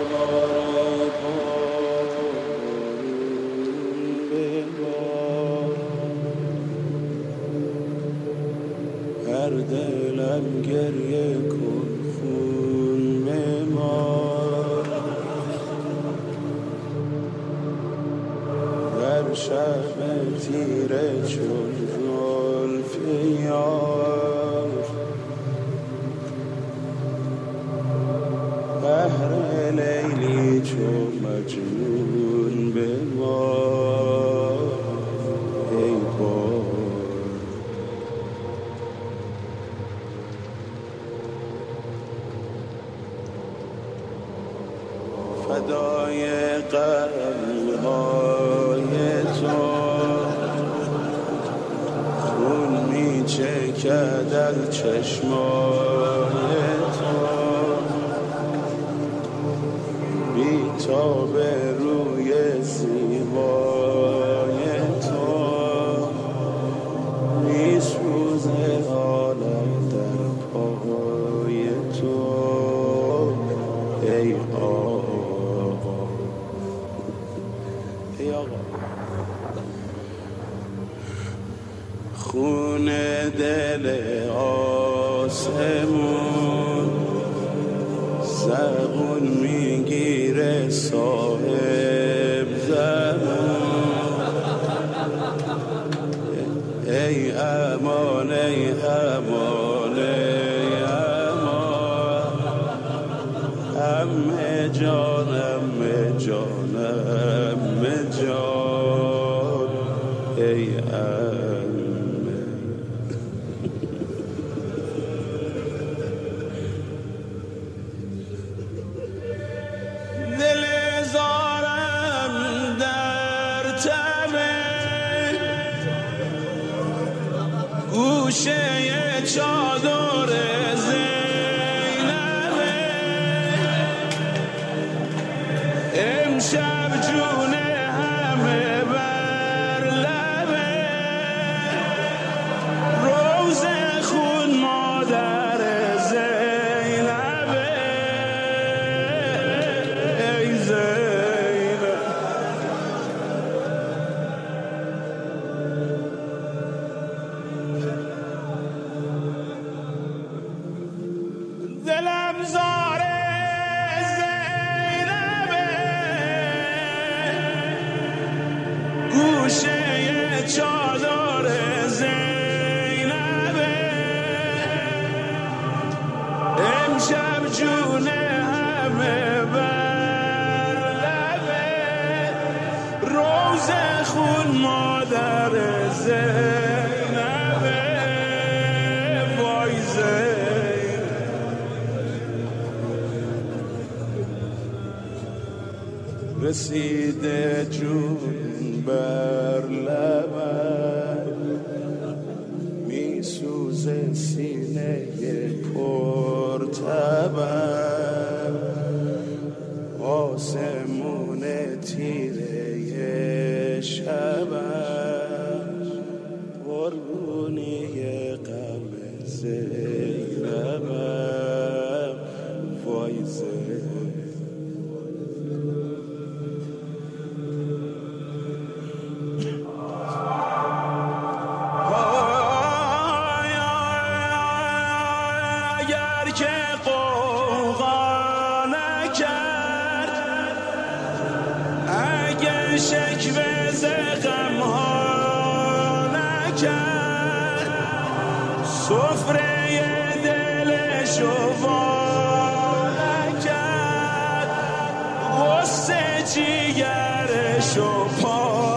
هر دلم گریه کن خون بمار در شب تیره چون زلف یار بهر لیلی چون مجنون بمار ای بار فدای قلب‌های تو خون می‌چکد از چشمای تو بی‌تاب روی زیبای تو می‌سوزه عالم در پای تو ای آقا خون دل آسمون زبون میگیره صاحب زمان ای امان ای امان ای امان همه جانم جانم جان ای دل زارم در تمه گوشه چادر زینبه امشب جون همه بر لبه روز خون مادر زینبه ای زینب دلم زاره گوشه چادر زینبه امشب جون همه بر لبه روز خون مادر زینبه وای زینب رسیده جون بر لبم میسوزه سینه پرتبم آسمون تیره شبم قربونی غم زینبم وای زینب که قوقا نکرد اگه شکوه ز غم‌ها نکرد سفره دلشو وا نکرد غصه جیگرشو پا